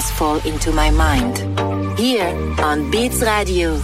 songs fall into my mind. Here on Beats Radio.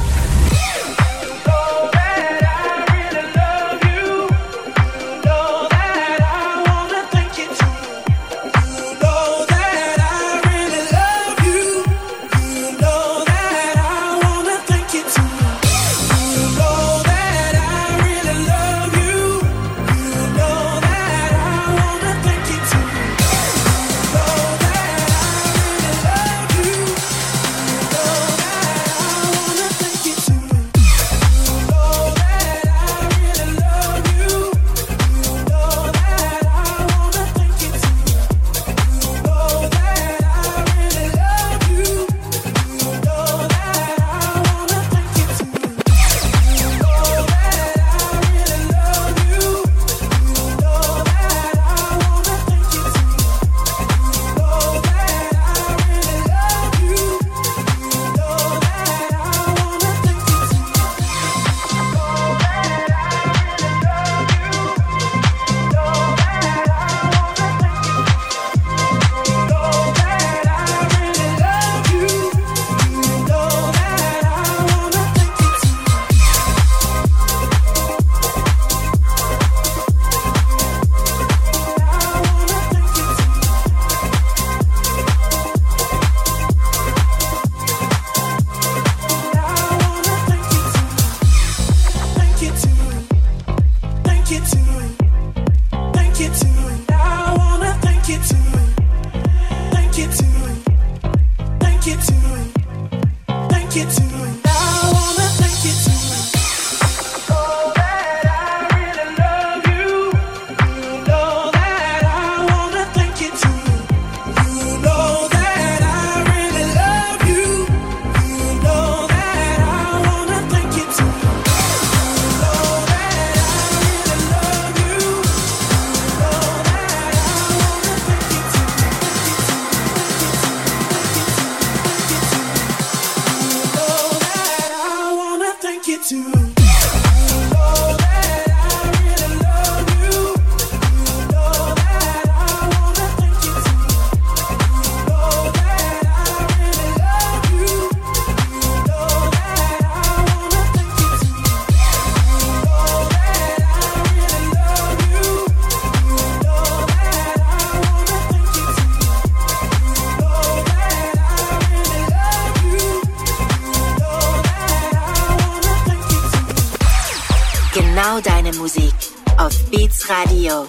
Genau deine Musik auf Beats Radio.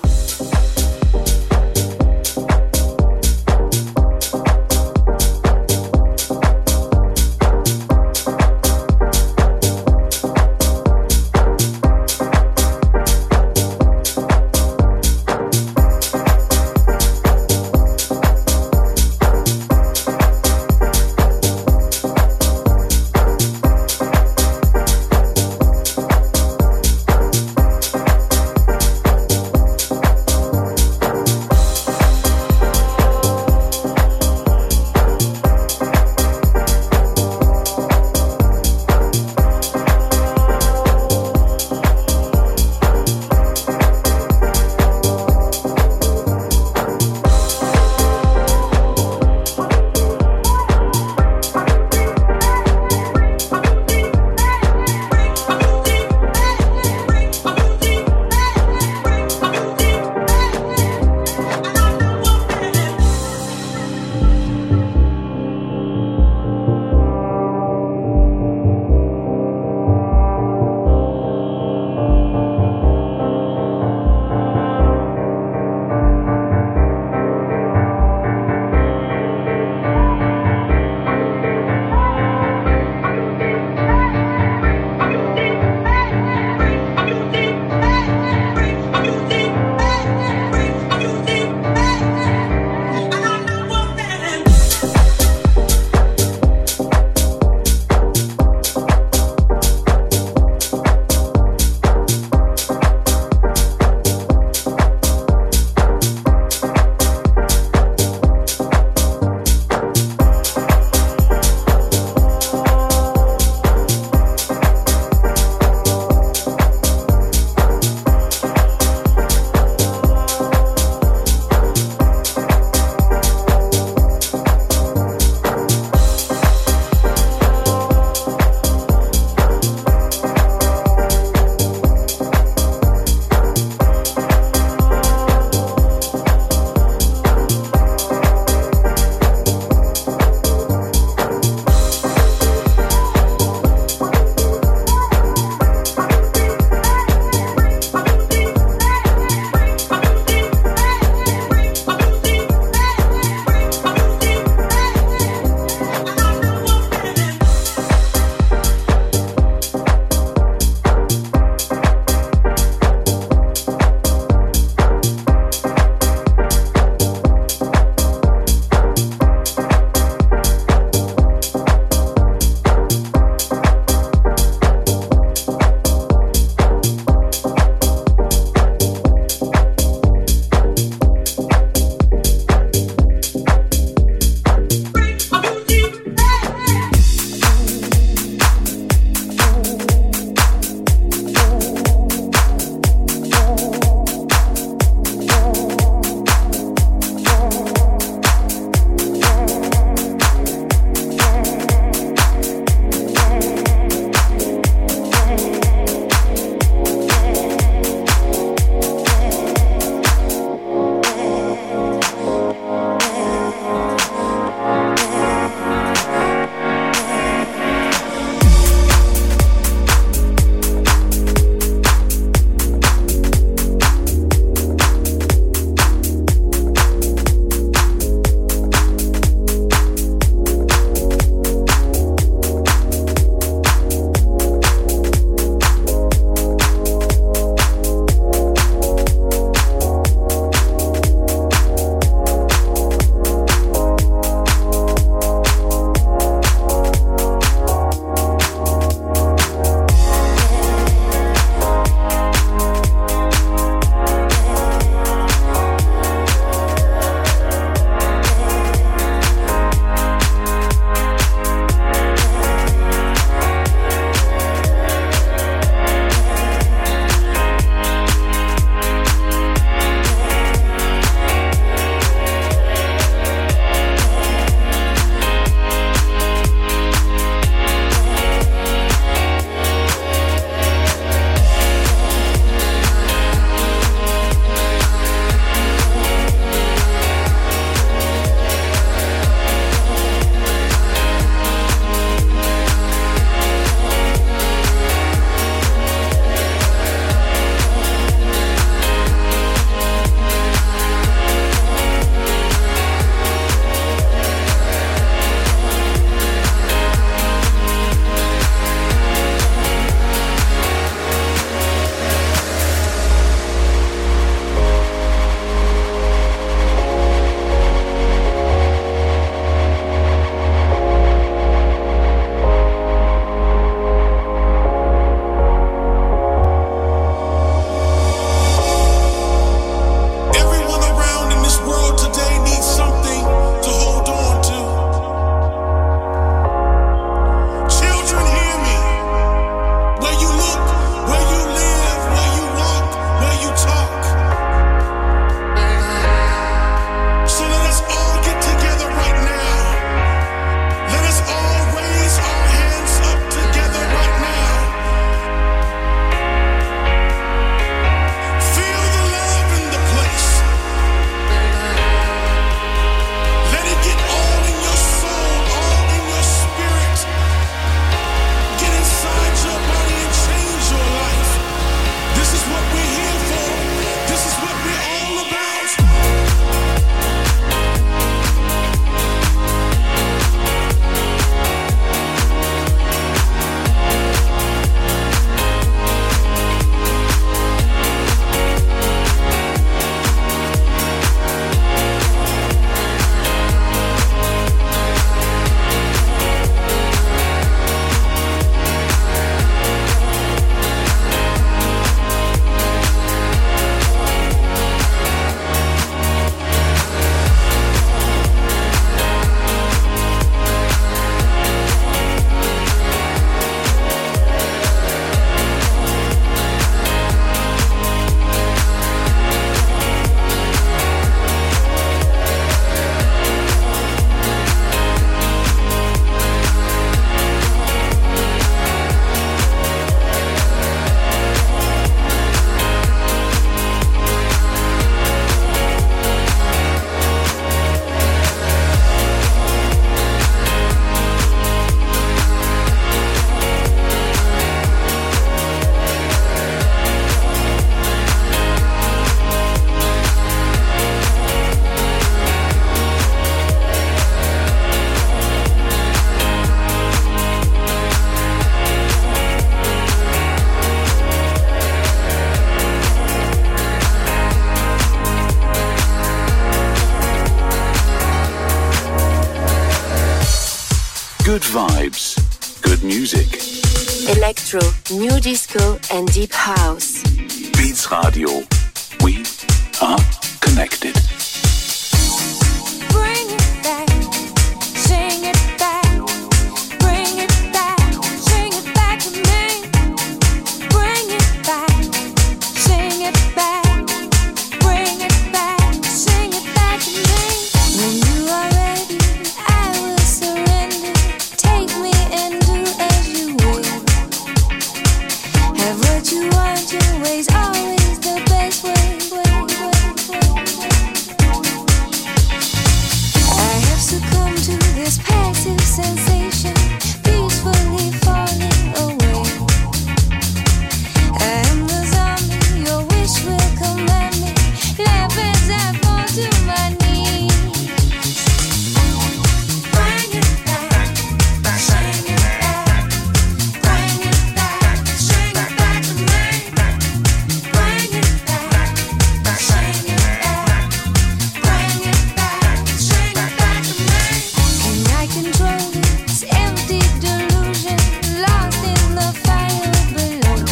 Good vibes, good music. Electro, New Disco and Deep House. Beats Radio. We are connected. Bring it back, sing it back, bring it back, sing it back to me. Bring it back, sing it back, bring it back, sing it back to me. When you are ready, I will surrender. Take me and do as you will. Have what you want, your way's always the best way. I have succumbed to this passive sensation, peacefully falling away. I am the zombie, your wish will command me. Laugh as I fall to my knees. Bring it back, sing it back. Bring it back, sing it back to me. Bring it back, sing it back. Bring it back, sing it back to me. Can I control this empty delusion, lost in the fire below?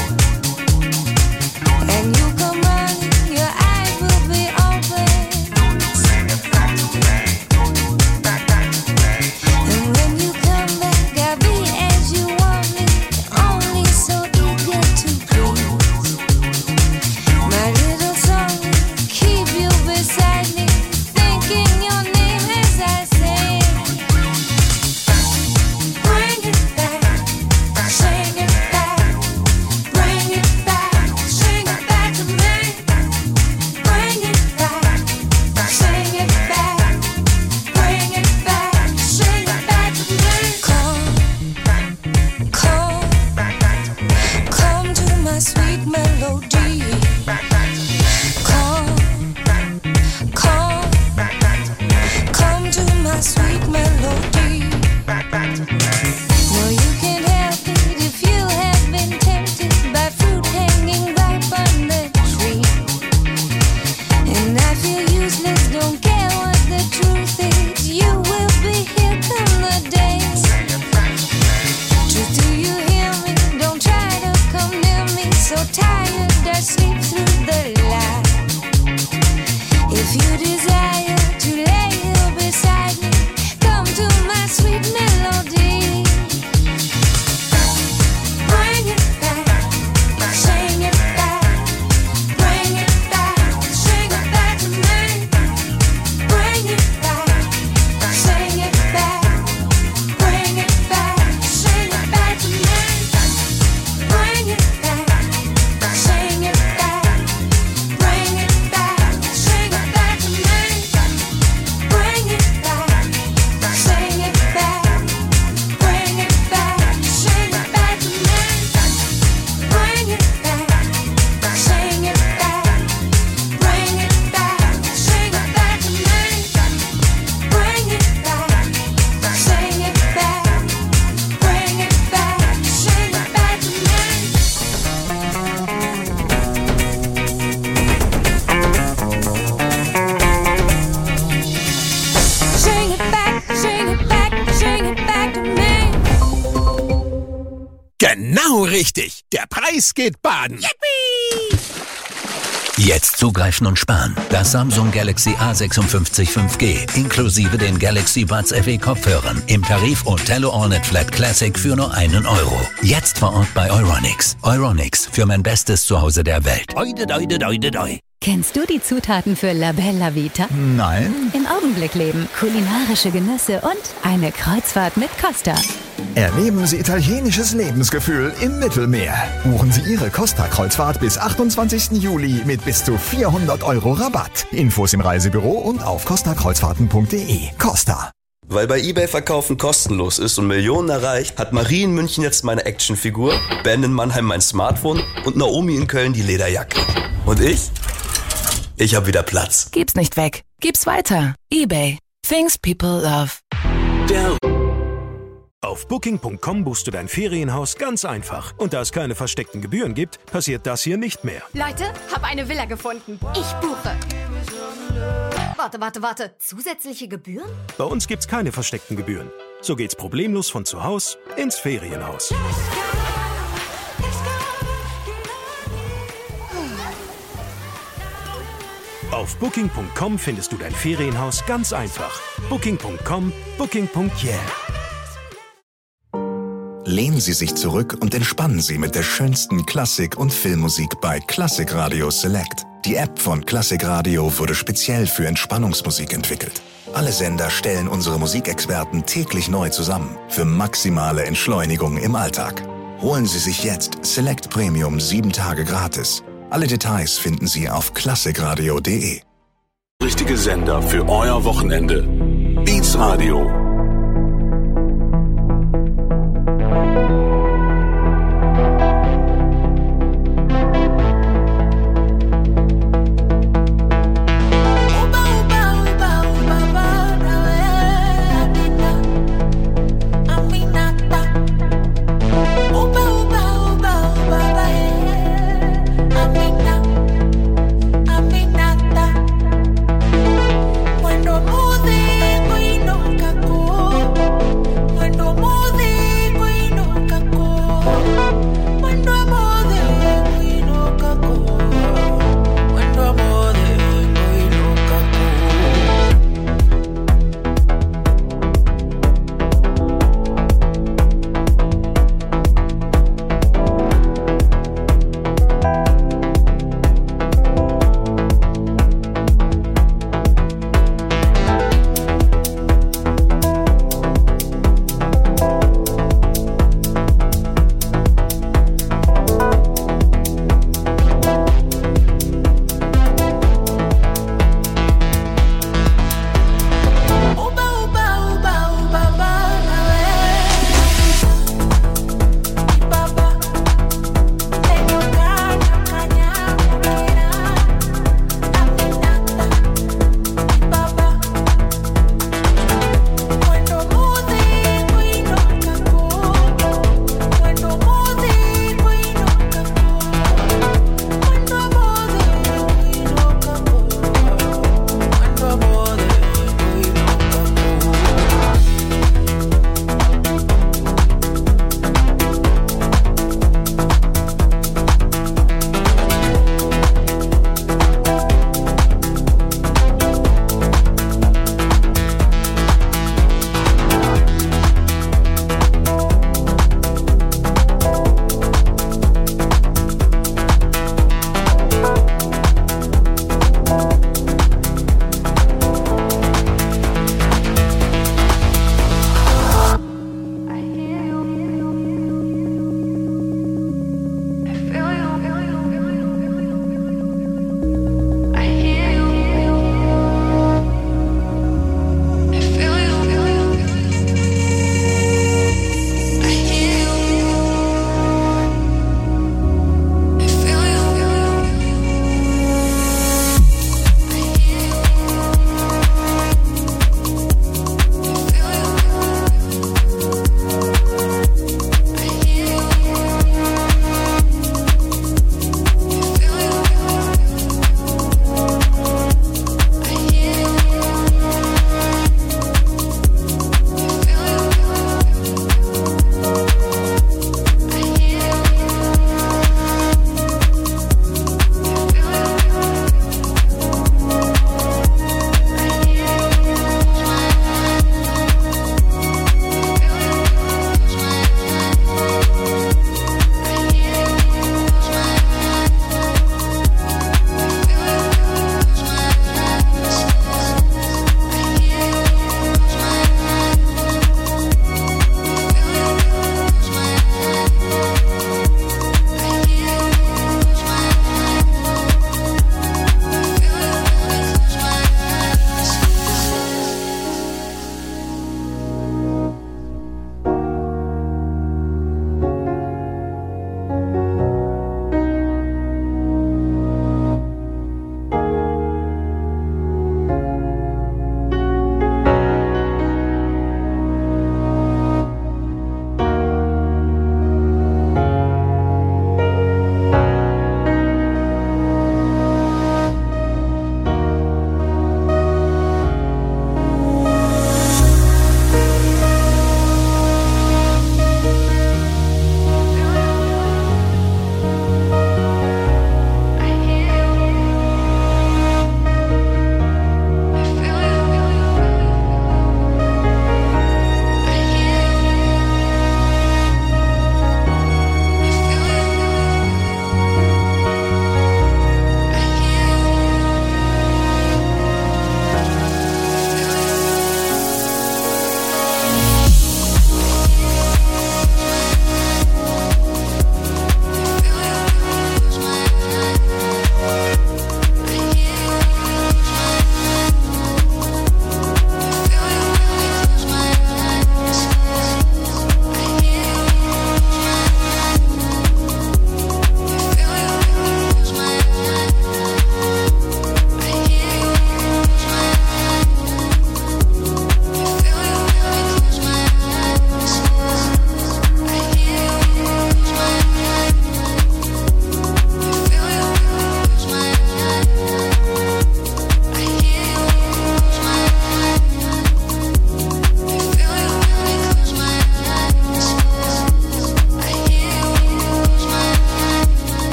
And you come running, your eyes will be open. Sing it back to me, back to me. And when you come back, I'll be as you want me, only so eager to please. My little song will keep you beside me, thinking your name as I sing. Bring it back, sing it back. Bring it back, sing it back to me. Bring it back, sing it back. Bring it back, sing it back to me. Come to my sweet melody. Come to my sweet melody. No, you can't help it if you have been tempted by fruit hanging ripe on the tree. And I feel useless, don't care what the truth is. You will be here come the day. Truth, do you hear me? Don't try to come near me. So tired, I sleep through the light. If you desire to lay here beside me, come to my sweet melody. Bring it back, sing it back. Bring it back, sing it back to me. Bring it back, sing it back. Bring it back, sing it back to me. Bring it back, sing it back. Bring it back, sing it back to me. Bring it back, sing it back. Bring it back, sing it back to me. Bring it back, sing it back. Bring it back, sing it back to me. Bring it back, sing it back. Bring it back, sing it back to me. Sing it back, sing it back, sing it back to me. Genau richtig. Der Preis geht baden. Jetzt zugreifen und sparen. Das Samsung Galaxy A56 5G inklusive den Galaxy Buds FE Kopfhörern im Tarif Othello Allnet Flat Classic für nur €1. Jetzt vor Ort bei Euronics. Euronics, für mein bestes Zuhause der Welt. Oide, doide, doide, doi. Kennst du die Zutaten für La Bella Vita? Nein. Im Augenblick leben, kulinarische Genüsse und eine Kreuzfahrt mit Costa. Erleben Sie italienisches Lebensgefühl im Mittelmeer. Buchen Sie Ihre Costa-Kreuzfahrt bis 28. Juli mit bis zu €400 Rabatt. Infos im Reisebüro und auf costakreuzfahrten.de. Costa. Weil bei eBay Verkaufen kostenlos ist und Millionen erreicht, hat Marie in München jetzt meine Actionfigur, Ben in Mannheim mein Smartphone und Naomi in Köln die Lederjacke. Und ich hab wieder Platz. Gib's nicht weg. Gib's weiter. eBay. Things people love. Auf Booking.com buchst du dein Ferienhaus ganz einfach. Und da es keine versteckten Gebühren gibt, passiert das hier nicht mehr. Leute, hab eine Villa gefunden. Ich buche. Warte. Zusätzliche Gebühren? Bei uns gibt's keine versteckten Gebühren. So geht's problemlos von zu Hause ins Ferienhaus. Auf Booking.com findest du dein Ferienhaus ganz einfach. Booking.com, Booking.yeah. Lehnen Sie sich zurück und entspannen Sie mit der schönsten Klassik- und Filmmusik bei Klassik Radio Select. Die App von Klassik Radio wurde speziell für Entspannungsmusik entwickelt. Alle Sender stellen unsere Musikexperten täglich neu zusammen für maximale Entschleunigung im Alltag. Holen Sie sich jetzt Select Premium 7 Tage gratis. Alle Details finden Sie auf klassikradio.de. Richtige Sender für euer Wochenende. Beats Radio. Cuando mude, voy nunca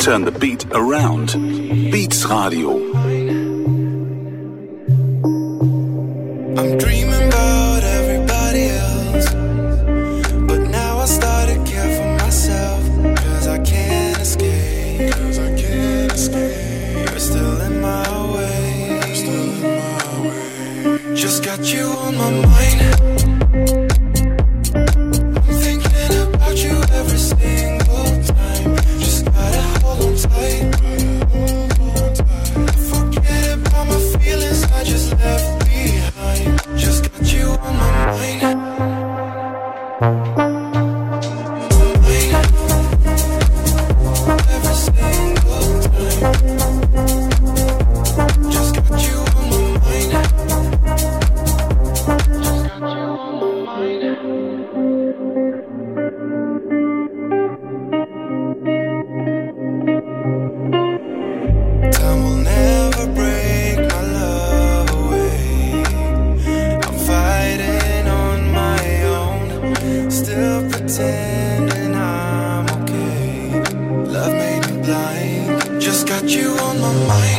turn the beat around. Beats Radio. I'm dreaming about everybody else, but now I start to care for myself, 'cause I can't escape, you're still in my way, just got you on my mind, I'm thinking about you every single time, just gotta hold on tight, forget about my feelings I just left behind, just got you on my mind. Every single time, just got you on my mind. Just got you on my mind. Time will never break my love away. I'm fighting on my own, still pretending I'm okay. Love made me blind, just got you on my mind.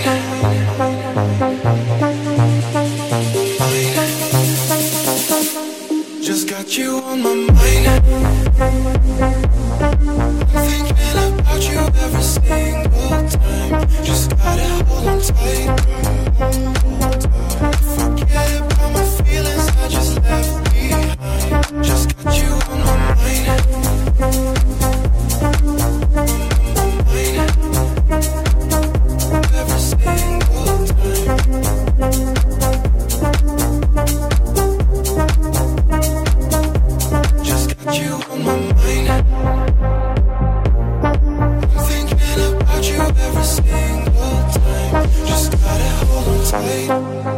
Just got you on my mind. Thinking about you every single time, just gotta hold on tight. Forget about my feelings I just left behind, just got you on my mind. Every single time, just got you on my mind. I'm thinking about you every single time, just gotta hold on tight.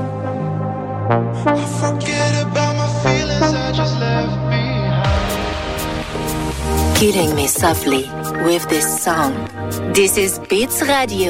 I forget about my feelings I just left behind. Killing me softly with this song. This is Beats Radio.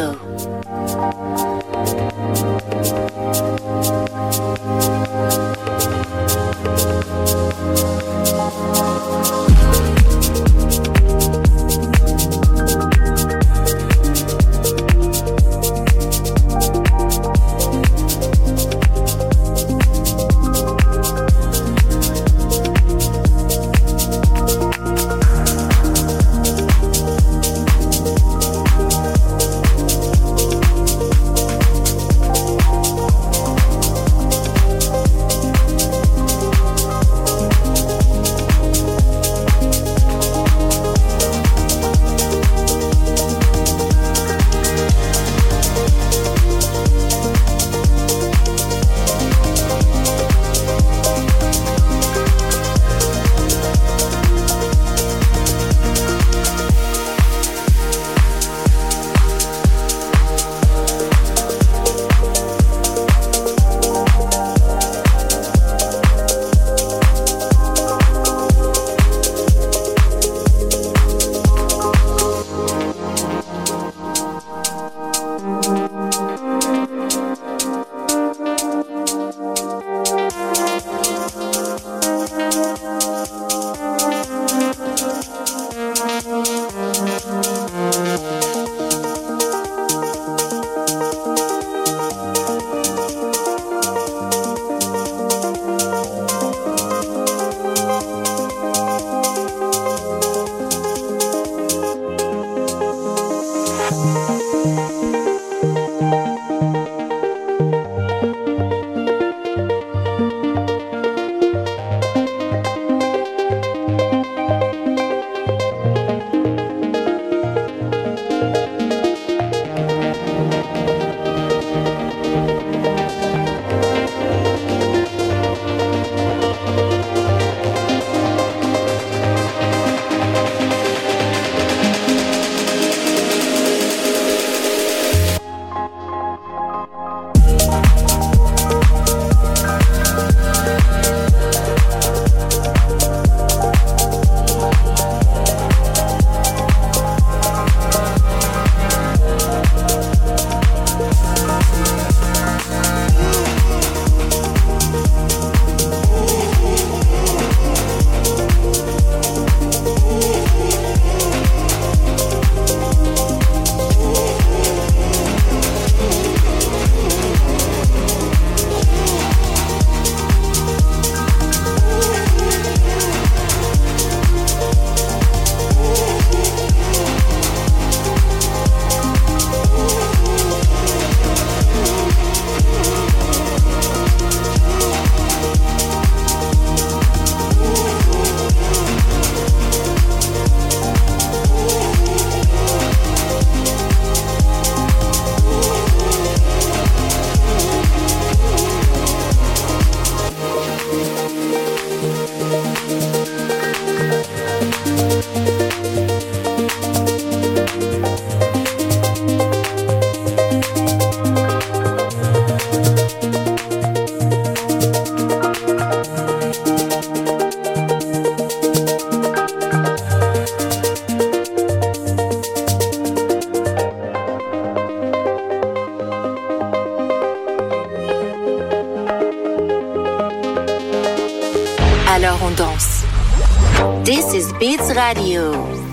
soir on danse. This is Beats Radio.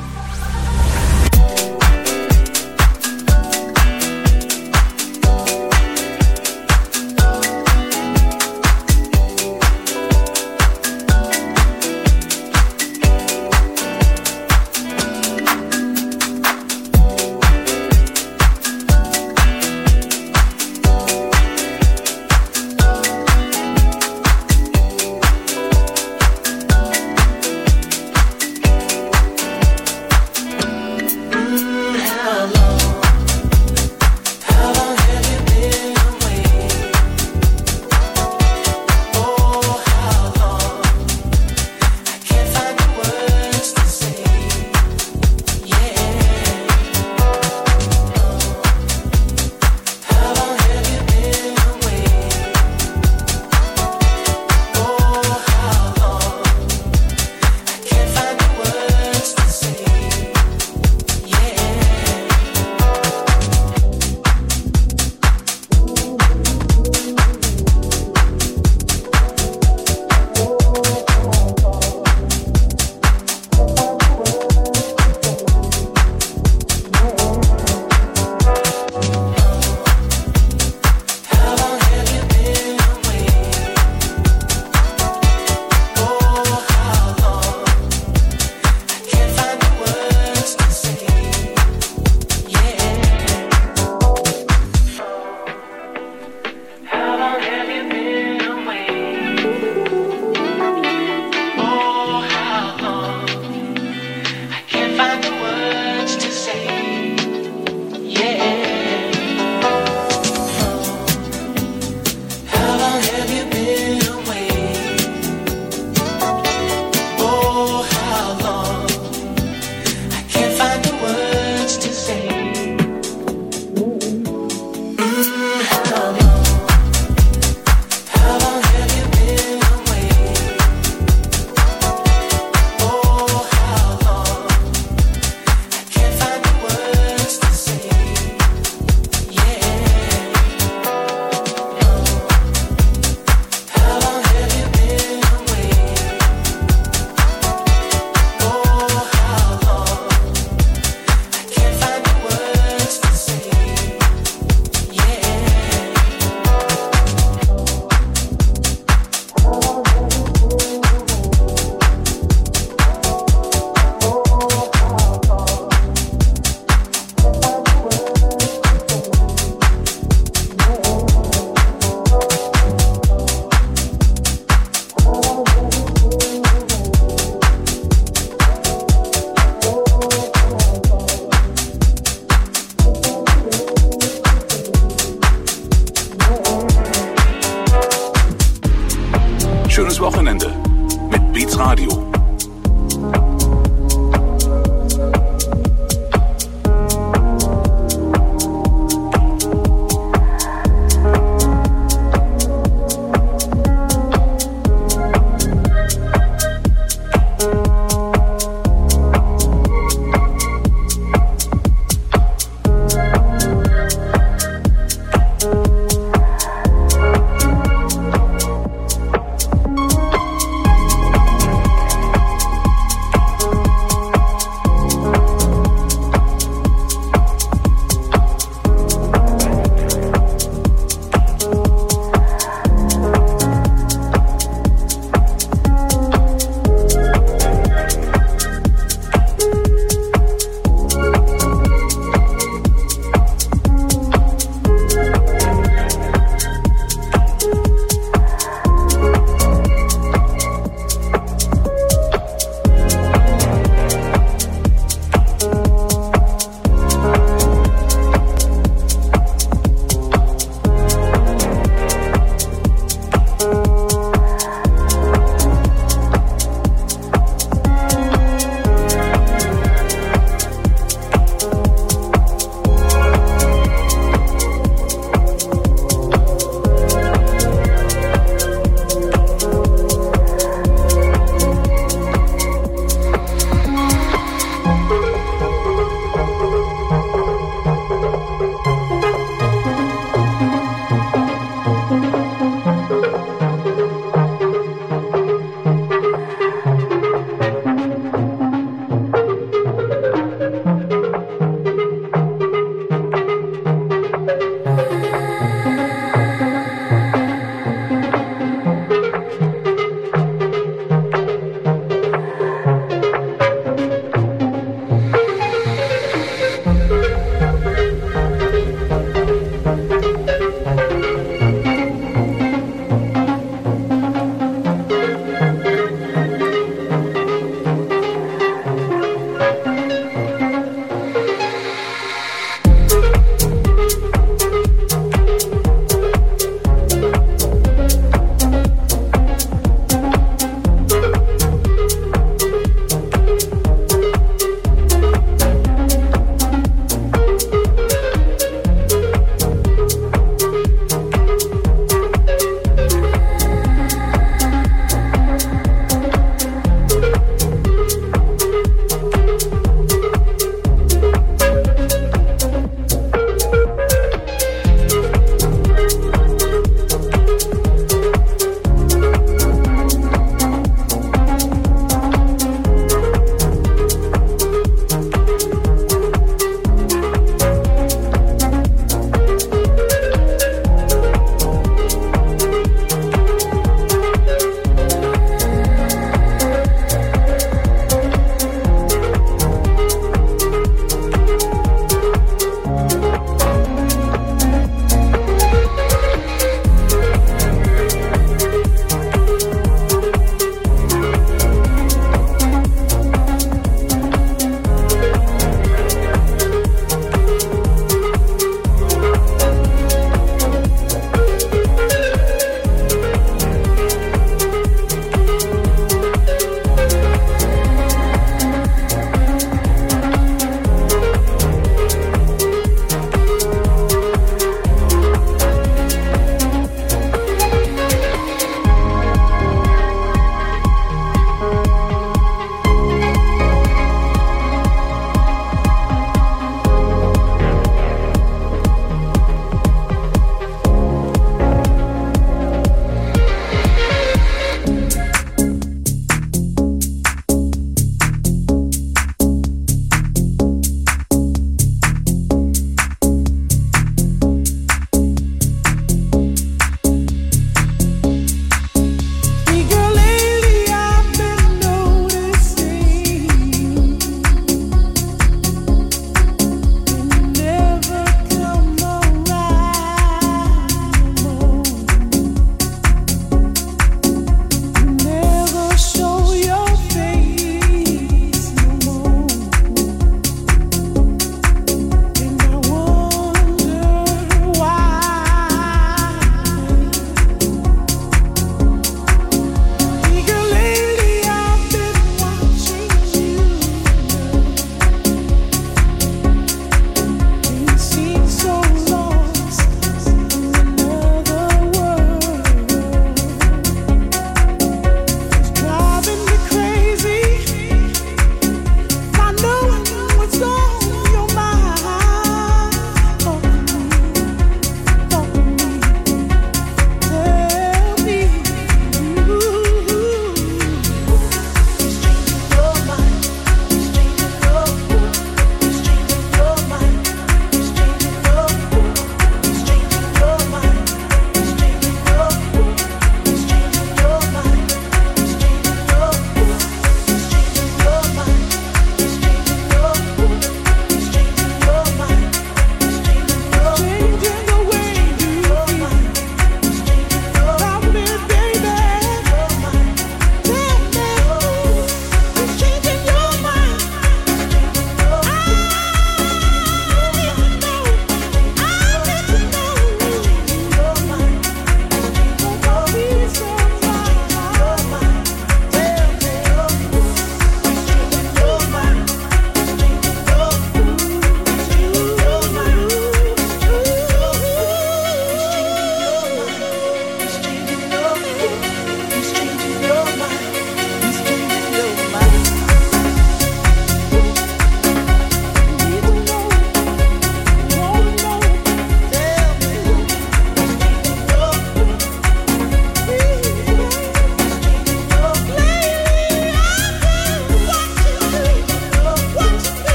Schönes Wochenende mit Beats Radio.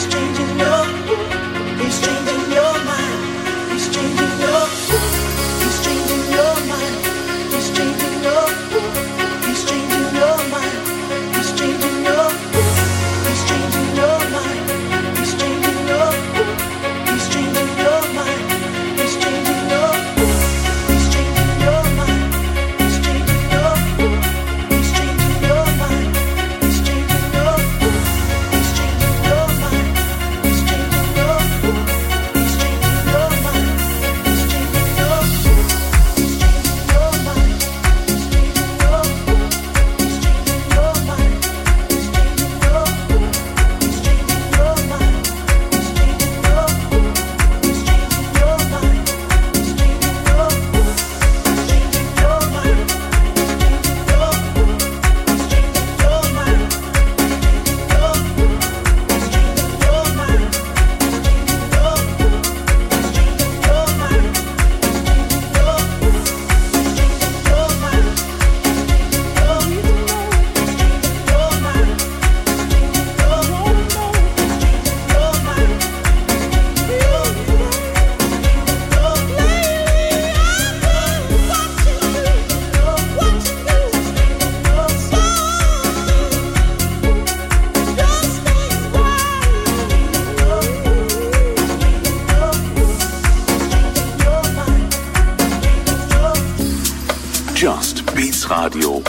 Just Beats Radio.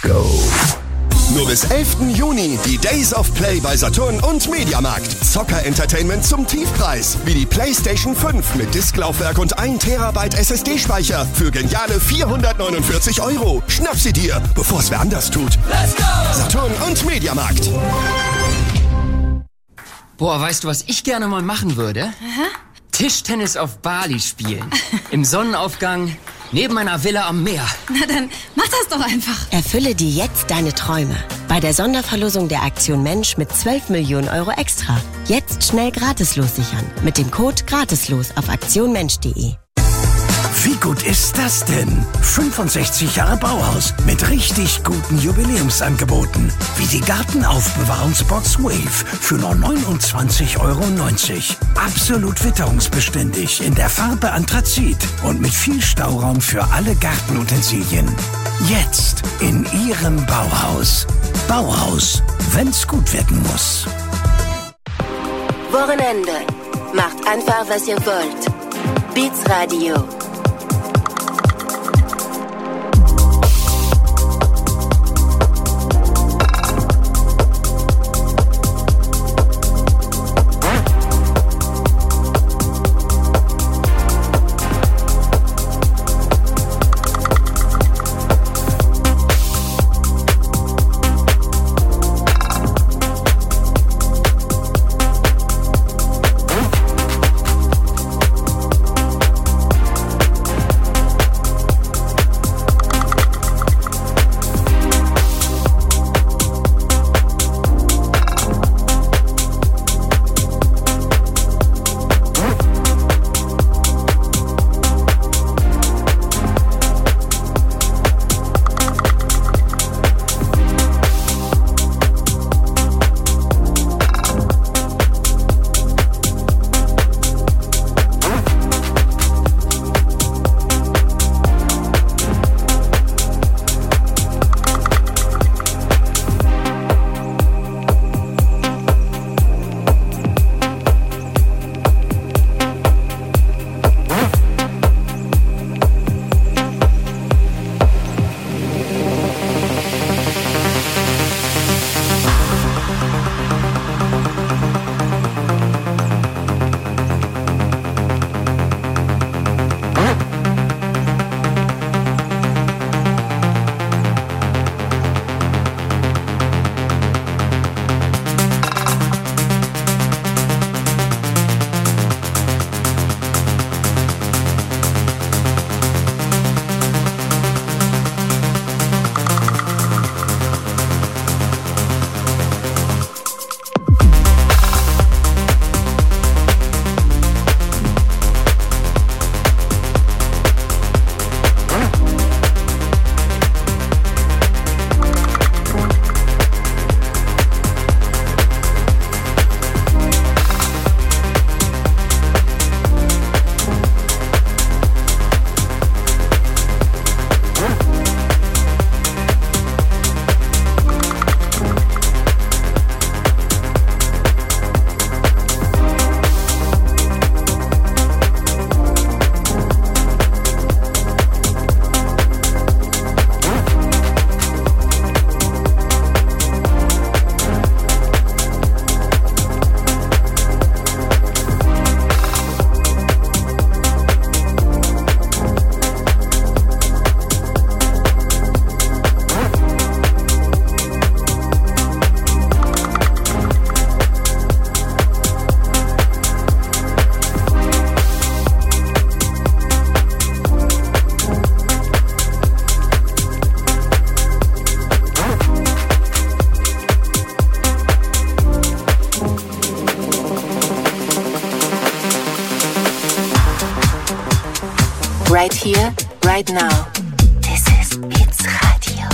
go. Nur bis 11. Juni die Days of Play bei Saturn und Mediamarkt. Zocker-Entertainment zum Tiefpreis. Wie die PlayStation 5 mit Disklaufwerk und 1 Terabyte SSD-Speicher für geniale 449 €. Schnapp sie dir, bevor es wer anders tut. Let's go! Saturn und Mediamarkt. Boah, weißt du, was ich gerne mal machen würde? Aha. Tischtennis auf Bali spielen. Im Sonnenaufgang, neben einer Villa am Meer. Na dann, mach das doch einfach. Erfülle dir jetzt deine Träume. Bei der Sonderverlosung der Aktion Mensch mit 12 Millionen € extra. Jetzt schnell gratislos sichern. Mit dem Code GRATISLOS auf aktionmensch.de. Wie gut ist das denn? 65 Jahre Bauhaus mit richtig guten Jubiläumsangeboten. Wie die Gartenaufbewahrungsbox Wave für nur 29,90 €. Absolut witterungsbeständig in der Farbe Anthrazit und mit viel Stauraum für alle Gartenutensilien. Jetzt in Ihrem Bauhaus. Bauhaus, wenn's gut werden muss. Wochenende. Macht einfach, was ihr wollt. Beats Radio. Right here, right now. This is Beats Radio.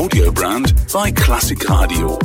audio brand by Classic Radio.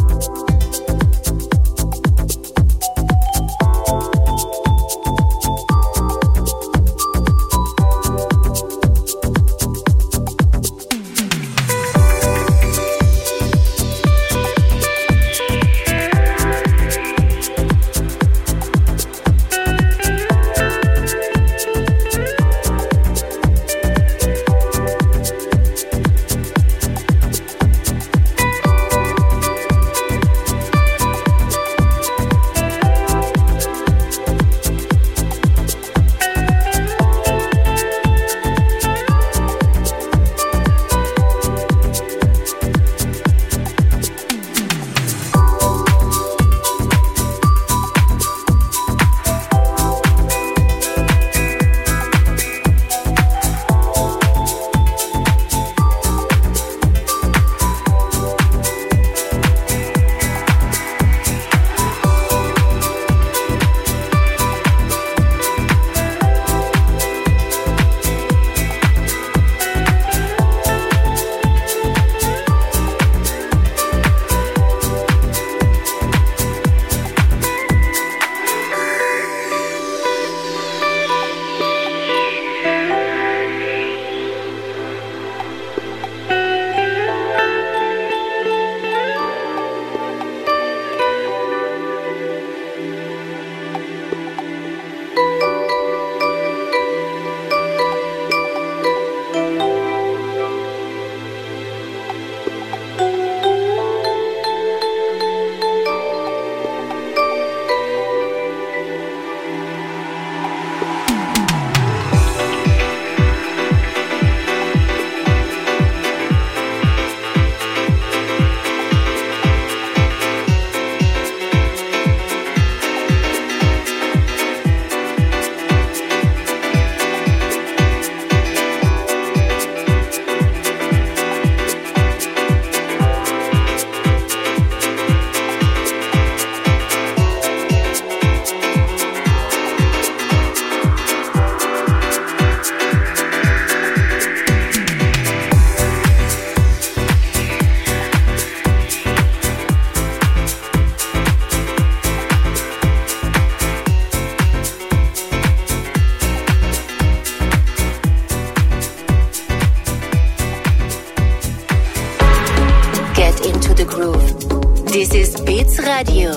This is Beats Radio.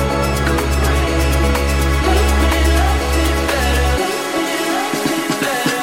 Better.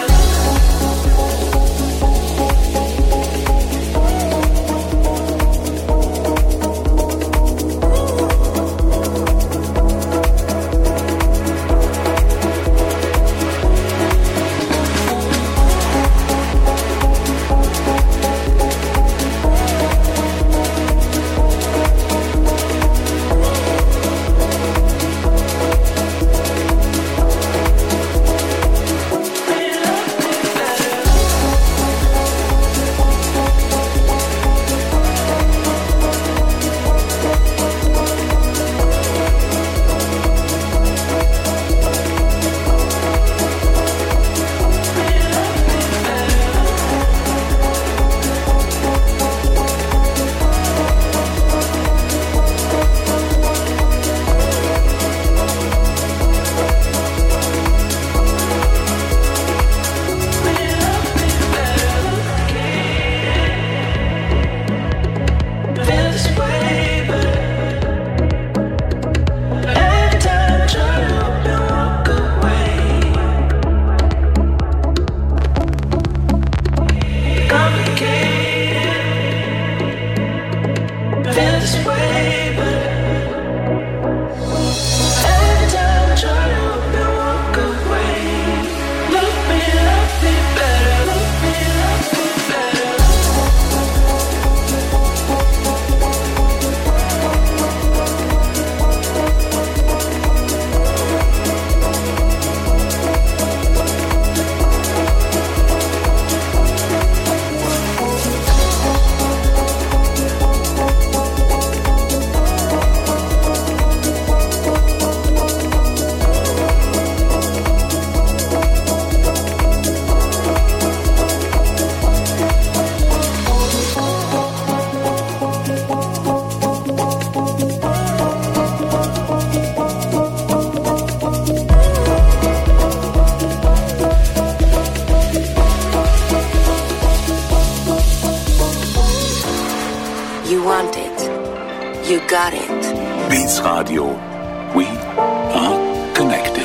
got it. Beats Radio. We are connected.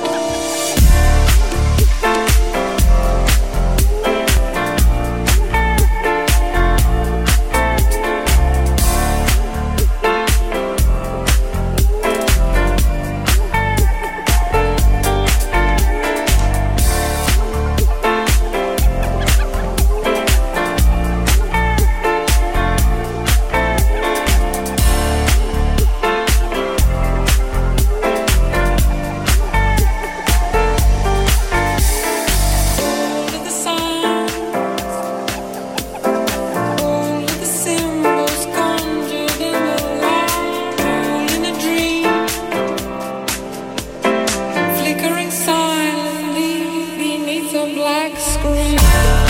Flickering silently beneath a black screen.